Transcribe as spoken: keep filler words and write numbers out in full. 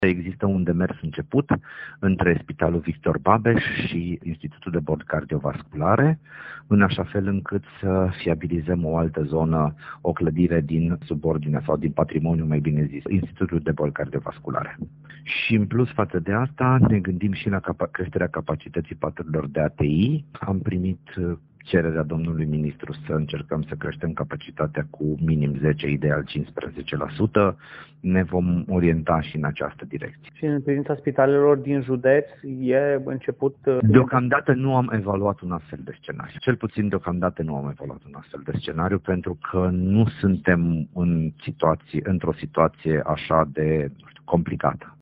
Există un demers început între Spitalul Victor Babeș și Institutul de Boli Cardiovasculare, în așa fel încât să fiabilizăm o altă zonă, o clădire din subordine sau din patrimoniu, mai bine zis, Institutul de Boli Cardiovasculare. Și în plus față de asta ne gândim și la capa- creșterea capacității paturilor de A T I. Am primit cererea domnului ministru să încercăm să creștem capacitatea cu minim zece, ideal cincisprezece la sută. Ne vom orienta și în această direcție. Și în privința spitalelor din județ e început... Deocamdată nu am evaluat un astfel de scenariu. Cel puțin deocamdată nu am evaluat un astfel de scenariu pentru că nu suntem în situație, într-o situație așa de, nu știu, complicată.